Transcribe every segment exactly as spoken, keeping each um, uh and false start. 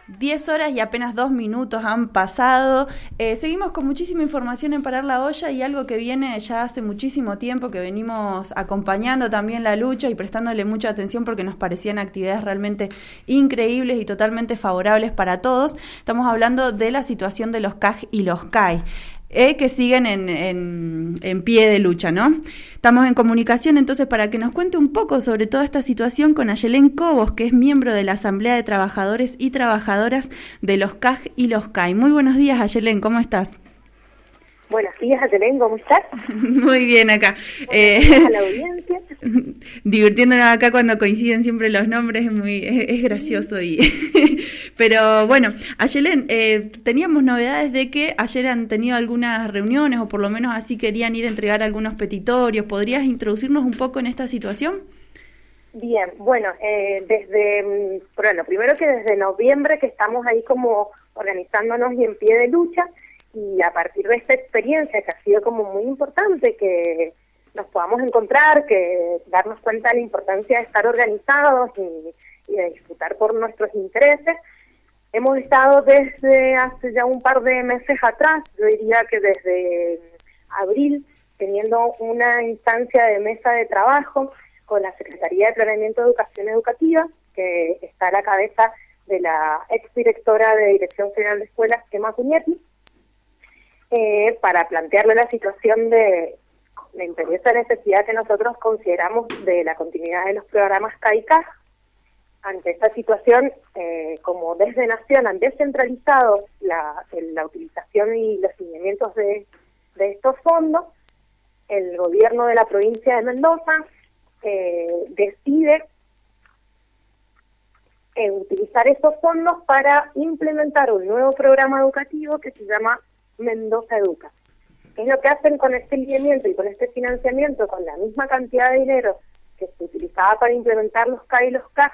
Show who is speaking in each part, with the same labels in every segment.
Speaker 1: diez horas y apenas dos minutos han pasado. Eh, seguimos con muchísima información en Parar la Olla y algo que viene ya hace muchísimo tiempo, que venimos acompañando también la lucha y prestándole mucha atención porque nos parecían actividades realmente increíbles y totalmente favorables para todos. Estamos hablando de la situación de los C A G y los C A I. Eh, que siguen en, en, en pie de lucha, ¿no? Estamos en comunicación entonces para que nos cuente un poco sobre toda esta situación con Ayelén Cobos, que es miembro de la Asamblea de Trabajadores y Trabajadoras de los C A G y los C A I. Muy buenos días, Ayelén, ¿cómo estás?
Speaker 2: Buenos días, Ayelén, ¿cómo estás?
Speaker 1: Muy bien acá.
Speaker 2: Buenos días a la audiencia.
Speaker 1: Divirtiéndonos acá cuando coinciden siempre los nombres, es muy es, es gracioso. y Pero bueno, Ayelén, eh, teníamos novedades de que ayer han tenido algunas reuniones, o por lo menos así querían ir a entregar algunos petitorios. ¿Podrías introducirnos un poco en esta situación?
Speaker 2: Bien, bueno, eh, desde, bueno, primero que desde noviembre que estamos ahí como organizándonos y en pie de lucha, y a partir de esta experiencia que ha sido como muy importante, que nos podamos encontrar, que darnos cuenta de la importancia de estar organizados y, y de disfrutar por nuestros intereses, hemos estado desde hace ya un par de meses atrás, yo diría que desde abril, teniendo una instancia de mesa de trabajo con la Secretaría de Planeamiento de Educación Educativa, que está a la cabeza de la exdirectora de Dirección General de Escuelas, Gemma Cuñetti, eh, para plantearle la situación de la imperiosa necesidad que nosotros consideramos de la continuidad de los programas C A I C A G. Ante esta situación, eh, como desde Nación han descentralizado la, la utilización y los lineamientos de, de estos fondos, el gobierno de la provincia de Mendoza eh, decide eh, utilizar esos fondos para implementar un nuevo programa educativo que se llama Mendoza Educa. ¿Qué es lo que hacen con este lineamiento y con este financiamiento, con la misma cantidad de dinero que se utilizaba para implementar los C A I y los C A G?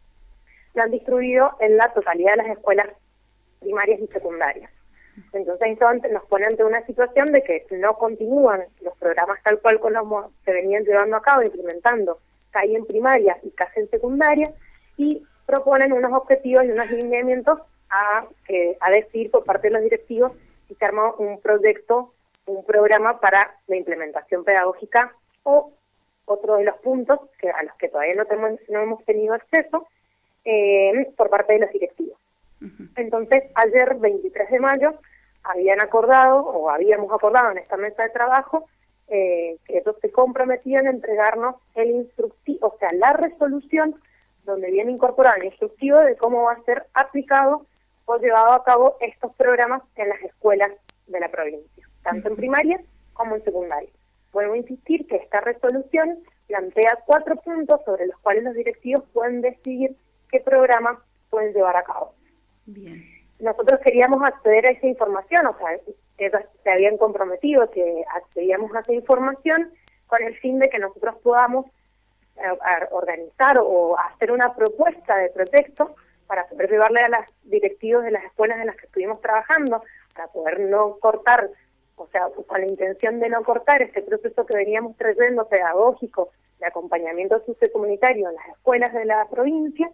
Speaker 2: Lo han distribuido en la totalidad de las escuelas primarias y secundarias. Entonces eso nos pone ante una situación de que no continúan los programas tal cual como se venían llevando a cabo, implementando C A I en primaria y C A G en secundaria, y proponen unos objetivos y unos lineamientos a, eh, a decidir por parte de los directivos si se arma un proyecto, un programa para la implementación pedagógica, o otro de los puntos que a los que todavía no, tenemos, no hemos tenido acceso, Eh, por parte de los directivos. Uh-huh. Entonces, ayer, veintitrés de mayo, habían acordado, o habíamos acordado en esta mesa de trabajo, eh, que ellos se comprometían a entregarnos el instructivo, o sea, la resolución donde viene incorporado el instructivo de cómo va a ser aplicado o llevado a cabo estos programas en las escuelas de la provincia, tanto en primaria como en secundaria. Vuelvo a insistir que esta resolución plantea cuatro puntos sobre los cuales los directivos pueden decidir qué programa pueden llevar a cabo.
Speaker 1: Bien.
Speaker 2: Nosotros queríamos acceder a esa información, o sea, ellos se habían comprometido que accedíamos a esa información con el fin de que nosotros podamos eh, organizar o hacer una propuesta de proyecto para poder llevarle a los directivos de las escuelas en las que estuvimos trabajando, para poder no cortar, o sea, con la intención de no cortar este proceso que veníamos trayendo pedagógico de acompañamiento sociocomunitario en las escuelas de la provincia.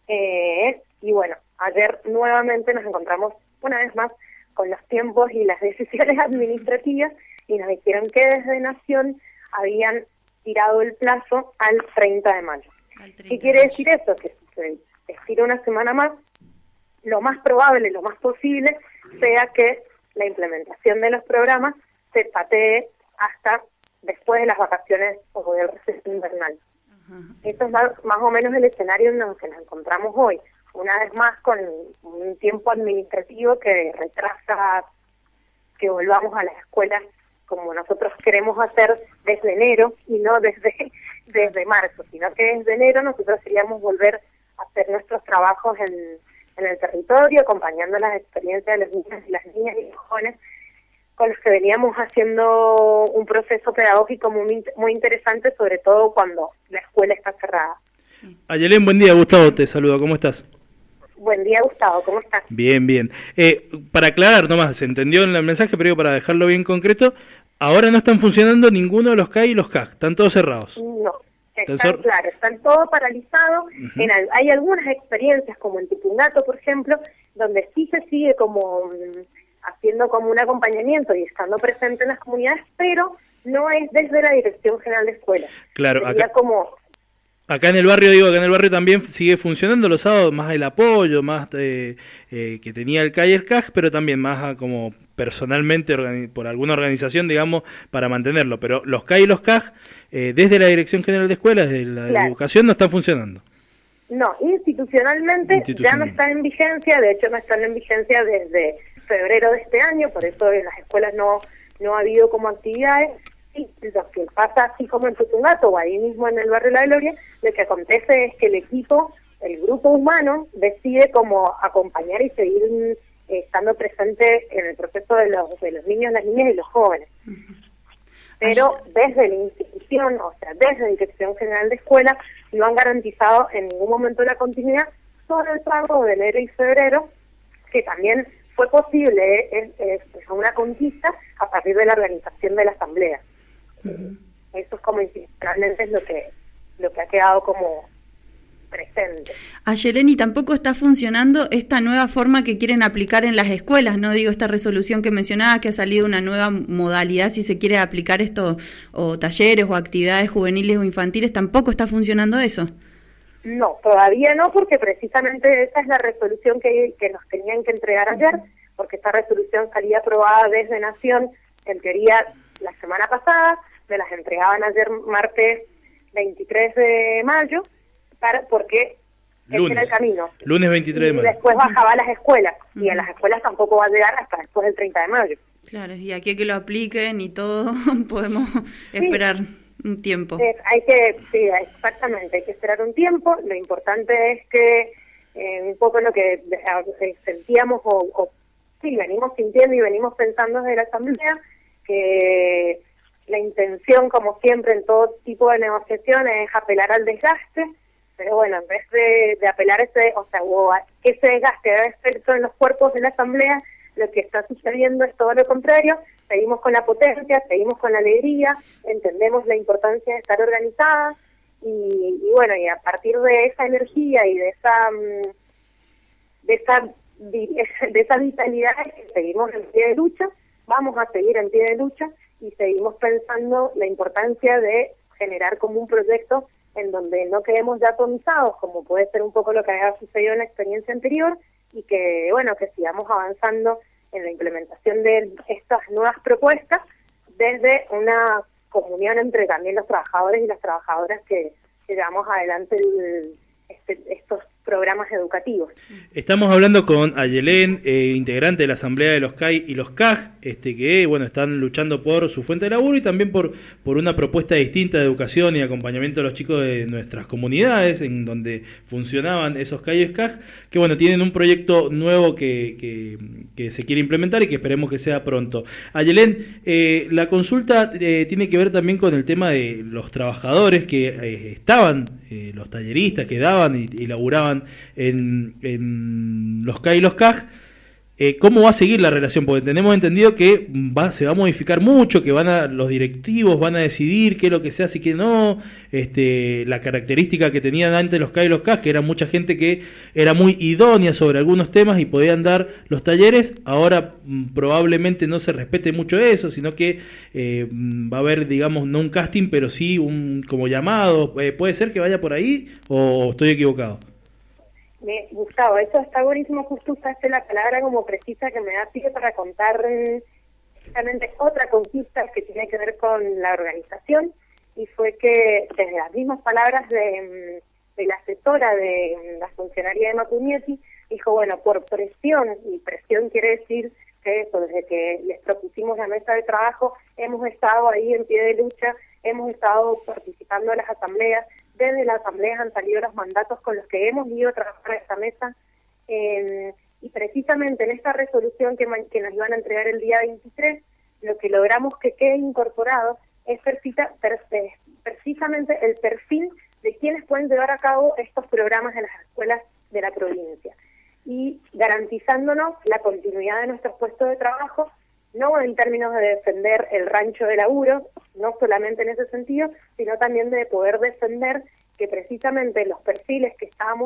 Speaker 2: Eh, y bueno, ayer nuevamente nos encontramos una vez más con los tiempos y las decisiones administrativas y nos dijeron que desde Nación habían tirado el plazo al treinta de mayo. ¿Qué quiere decir eso? Que se estira una semana más. Lo más probable, lo más posible, sea que la implementación de los programas se patee hasta después de las vacaciones o del receso invernal. Eso es más, más o menos el escenario en el que nos encontramos hoy, una vez más con un tiempo administrativo que retrasa que volvamos a las escuelas como nosotros queremos hacer desde enero y no desde, desde marzo, sino que desde enero nosotros queríamos volver a hacer nuestros trabajos en, en el territorio, acompañando las experiencias de los niños y las niñas y los jóvenes con los que veníamos haciendo un proceso pedagógico muy, muy interesante, sobre todo cuando la escuela está cerrada.
Speaker 3: Sí. Ayelén, buen día, Gustavo te saluda, ¿cómo estás?
Speaker 2: Buen día, Gustavo, ¿cómo estás?
Speaker 3: Bien, bien. Eh, para aclarar nomás, se entendió en el mensaje, pero para dejarlo bien concreto, ahora no están funcionando ninguno de los C A I y los C A G, están todos cerrados.
Speaker 2: No, están, Entonces... claro, están todos paralizados. Uh-huh. En, hay algunas experiencias, como en Tipungato, por ejemplo, donde sí se sigue como haciendo como un acompañamiento y estando presente en las comunidades, pero no es desde la Dirección General de Escuelas.
Speaker 3: Claro,
Speaker 2: Sería
Speaker 3: acá,
Speaker 2: como...
Speaker 3: acá en el barrio, digo, acá en el barrio también sigue funcionando los sábados, más el apoyo, más eh, eh, que tenía el C A I y el C A G, pero también más a, como personalmente por alguna organización, digamos, para mantenerlo. Pero los C A I y los C A G, eh, desde la Dirección General de Escuelas, desde la claro. Educación, no están funcionando.
Speaker 2: No, institucionalmente, institucionalmente ya no están en vigencia, de hecho no están en vigencia desde febrero de este año, por eso en las escuelas no, no ha habido como actividades. Y lo que pasa, así como en Putumato o ahí mismo en el barrio La Gloria, lo que acontece es que el equipo, el grupo humano, decide como acompañar y seguir eh, estando presente en el proceso de los, de los niños, las niñas y los jóvenes. Uh-huh. Pero desde la institución, o sea, desde la Dirección General de Escuela, no han garantizado en ningún momento la continuidad sobre el pago de enero y febrero, que también fue posible, es, es, es una conquista a partir de la organización de la asamblea. Uh-huh. Eso es como institucionalmente es lo que lo que ha quedado como presente.
Speaker 1: Ayelén, tampoco está funcionando esta nueva forma que quieren aplicar en las escuelas, ¿no? Digo, esta resolución que mencionaba, que ha salido una nueva modalidad, si se quiere aplicar esto, o talleres o actividades juveniles o infantiles, ¿tampoco está funcionando eso?
Speaker 2: No, todavía no, porque precisamente esa es la resolución que, que nos tenían que entregar ayer, porque esta resolución salía aprobada desde Nación, en teoría, la semana pasada, me las entregaban ayer martes veintitrés de mayo, para, porque
Speaker 3: lunes,
Speaker 2: ese era el camino.
Speaker 3: Lunes veintitrés de mayo.
Speaker 2: Y después bajaba a las escuelas, uh-huh. y a las escuelas tampoco va a llegar hasta después del treinta de mayo.
Speaker 1: Claro, y aquí que lo apliquen y todo, podemos sí. esperar un tiempo.
Speaker 2: Eh, hay que, sí, exactamente, hay que esperar un tiempo. Lo importante es que eh, un poco lo que eh, sentíamos o, o sí, venimos sintiendo y venimos pensando desde la Asamblea, que la intención, como siempre en todo tipo de negociaciones, es apelar al desgaste, pero bueno, en vez de, de apelar ese, o sea, o a ese desgaste haga efecto en los cuerpos de la Asamblea, lo que está sucediendo es todo lo contrario. Seguimos con la potencia, seguimos con la alegría, entendemos la importancia de estar organizada y, y bueno, y a partir de esa energía y de esa de esa de esa vitalidad seguimos en pie de lucha, vamos a seguir en pie de lucha y seguimos pensando la importancia de generar como un proyecto en donde no quedemos ya atomizados, como puede ser un poco lo que había sucedido en la experiencia anterior, y que, bueno, que sigamos avanzando en la implementación de estas nuevas propuestas desde una comunión entre también los trabajadores y las trabajadoras que, que llevamos adelante el, este, estos programas educativos.
Speaker 3: Estamos hablando con Ayelén, eh, integrante de la Asamblea de los C A I y los C A G, este, que bueno están luchando por su fuente de laburo y también por, por una propuesta distinta de educación y acompañamiento a los chicos de nuestras comunidades, en donde funcionaban esos C A I y C A G, que bueno, tienen un proyecto nuevo que, que, que se quiere implementar y que esperemos que sea pronto. Ayelén, eh, la consulta eh, tiene que ver también con el tema de los trabajadores que eh, estaban, eh, los talleristas que daban y, y laburaban En, en los C A I y los C A G, eh, ¿cómo va a seguir la relación? Porque tenemos entendido que va, se va a modificar mucho, que van a, los directivos van a decidir qué es lo que se hace y qué no, este, la característica que tenían antes los C A I y los C A G, que era mucha gente que era muy idónea sobre algunos temas y podían dar los talleres, ahora m, probablemente no se respete mucho eso, sino que eh, va a haber, digamos, no un casting, pero sí un como llamado. Eh, ¿puede ser que vaya por ahí o estoy equivocado?
Speaker 2: Me, Gustavo, eso está buenísimo, justo usaste la palabra como precisa que me da pie para contar justamente otra conquista que tiene que ver con la organización, y fue que desde las mismas palabras de, de la asesora de la funcionaria de Macuñetti, dijo, bueno, por presión, y presión quiere decir que eso, desde que les propusimos la mesa de trabajo, hemos estado ahí en pie de lucha, hemos estado participando en las asambleas. Desde las asambleas han salido los mandatos con los que hemos ido a trabajar a esta mesa, eh, y precisamente en esta resolución que, que nos iban a entregar el día veintitrés, lo que logramos que quede incorporado es precisa, per, precisamente el perfil de quienes pueden llevar a cabo estos programas en las escuelas de la provincia, y garantizándonos la continuidad de nuestros puestos de trabajo, no en términos de defender el rancho de laburo, no solamente en ese sentido, sino también de poder defender que precisamente los perfiles que estábamos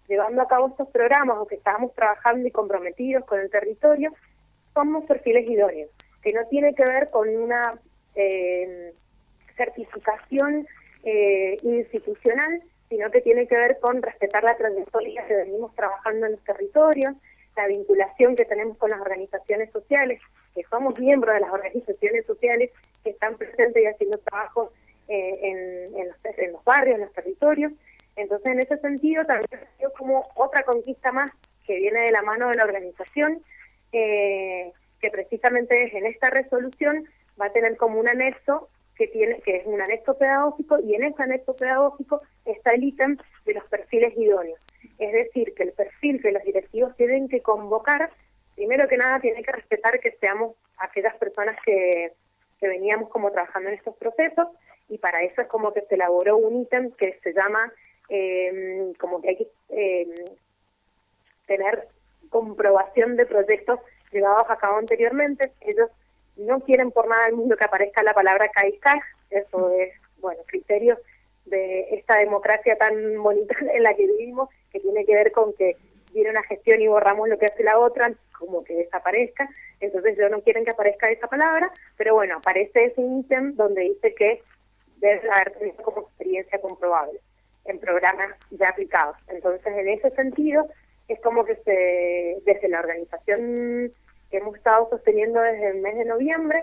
Speaker 2: llevando a cabo estos programas o que estábamos trabajando y comprometidos con el territorio, somos perfiles idóneos, que no tiene que ver con una eh, certificación eh, institucional, sino que tiene que ver con respetar la trayectoria que venimos trabajando en los territorios, la vinculación que tenemos con las organizaciones sociales, que somos miembros de las organizaciones sociales que están presentes y haciendo trabajo eh, en, en, los, en los barrios, en los territorios. Entonces, en ese sentido, también ha sido como otra conquista más que viene de la mano de la organización, eh, que precisamente es en esta resolución va a tener como un anexo que tiene que es un anexo pedagógico, y en ese anexo pedagógico está el ítem de los perfiles idóneos. Es decir, que el perfil que los directivos tienen que convocar, primero que nada, tiene que respetar que seamos aquellas personas que, que veníamos como trabajando en estos procesos, y para eso es como que se elaboró un ítem que se llama, eh, como que hay que eh, tener comprobación de proyectos llevados a cabo anteriormente. Ellos no quieren por nada del mundo que aparezca la palabra C A I C A G, eso es, bueno, criterio de esta democracia tan bonita en la que vivimos, que tiene que ver con que viene una gestión y borramos lo que hace la otra, como que desaparezca. Entonces ellos no quieren que aparezca esa palabra, pero bueno, aparece ese ítem donde dice que debe haber tenido como experiencia comprobable en programas ya aplicados. Entonces, en ese sentido, es como que se desde la organización que hemos estado sosteniendo desde el mes de noviembre,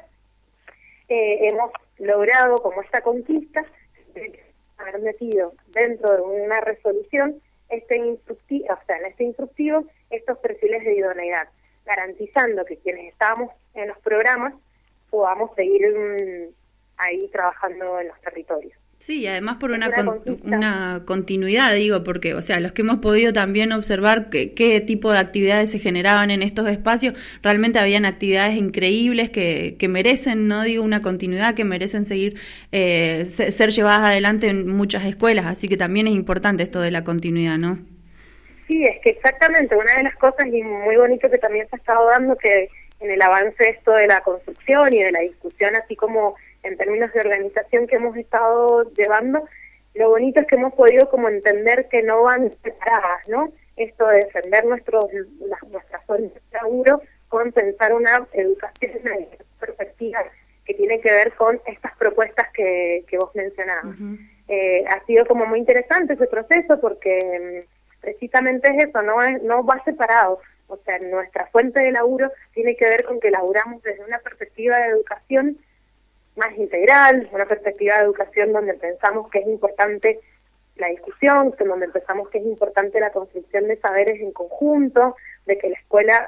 Speaker 2: eh, hemos logrado como esta conquista de haber metido dentro de una resolución este instructivo, o sea, en este instructivo, estos perfiles de idoneidad, garantizando que quienes estábamos en los programas podamos seguir um, ahí trabajando en los territorios.
Speaker 1: Sí, además por una, una, con, una continuidad, digo, porque, o sea, los que hemos podido también observar que, qué tipo de actividades se generaban en estos espacios, realmente habían actividades increíbles que, que merecen, no digo una continuidad, que merecen seguir, eh, ser llevadas adelante en muchas escuelas, así que también es importante esto de la continuidad, ¿no?
Speaker 2: Sí, es que exactamente, una de las cosas, y muy bonito que también se ha estado dando, que en el avance esto de la construcción y de la discusión, así como en términos de organización que hemos estado llevando, lo bonito es que hemos podido como entender que no van separadas, ¿no? Esto de defender nuestros las, nuestras zonas de laburo con pensar una educación, una perspectiva que tiene que ver con estas propuestas que, que vos mencionabas. Uh-huh. Eh, ha sido como muy interesante ese proceso porque precisamente es eso, no es, no va separado. O sea, nuestra fuente de laburo tiene que ver con que laburamos desde una perspectiva de educación más integral, una perspectiva de educación donde pensamos que es importante la discusión, donde pensamos que es importante la construcción de saberes en conjunto, de que la escuela,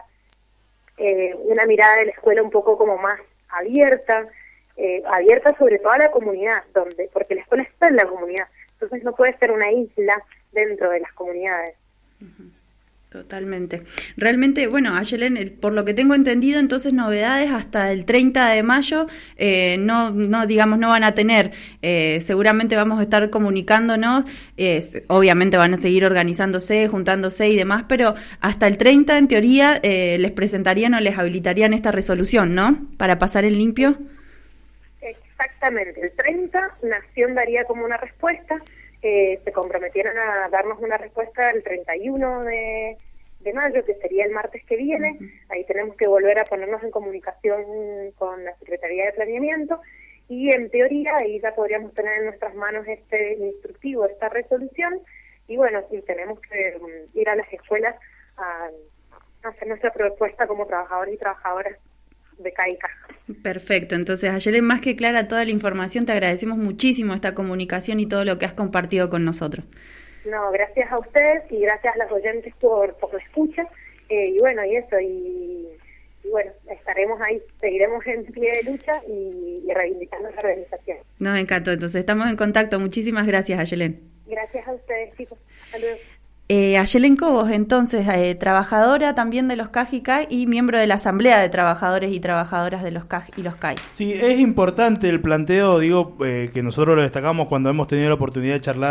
Speaker 2: eh, una mirada de la escuela un poco como más abierta, eh, abierta sobre toda la comunidad, donde porque la escuela está en la comunidad, entonces no puede ser una isla dentro de las comunidades.
Speaker 1: Uh-huh. Totalmente. Realmente, bueno, Ayelen, por lo que tengo entendido, entonces novedades hasta el treinta de mayo, eh, no, no, digamos, no van a tener, eh, seguramente vamos a estar comunicándonos, eh, obviamente van a seguir organizándose, juntándose y demás, pero hasta el treinta, en teoría, eh, les presentarían o les habilitarían esta resolución, ¿no? Para pasar en limpio.
Speaker 2: Exactamente, el treinta, Nación daría como una respuesta. Eh, se comprometieron a darnos una respuesta el treinta y uno de, de mayo, que sería el martes que viene. Uh-huh. Ahí tenemos que volver a ponernos en comunicación con la Secretaría de Planeamiento y en teoría ahí ya podríamos tener en nuestras manos este instructivo, esta resolución, y bueno, y tenemos que um, ir a las escuelas a, a hacer nuestra propuesta como trabajadores y trabajadoras de C A I C A G.
Speaker 1: Perfecto, entonces Ayelen, más que clara toda la información, te agradecemos muchísimo esta comunicación y todo lo que has compartido con nosotros.
Speaker 2: No, gracias a ustedes y gracias a los oyentes por, por la escucha, eh, y bueno, y eso, y, y bueno, estaremos ahí, seguiremos en pie de lucha y, y reivindicando la organización.
Speaker 1: Nos encantó, entonces estamos en contacto, muchísimas gracias, Ayelen.
Speaker 2: Gracias a ustedes, chicos, hasta luego.
Speaker 1: Eh, Ayelen Cobos, entonces, eh, trabajadora también de los C A G y C A I y miembro de la Asamblea de Trabajadores y Trabajadoras de los C A G y los C A I.
Speaker 3: Sí, es importante el planteo, digo, eh, que nosotros lo destacamos cuando hemos tenido la oportunidad de charlar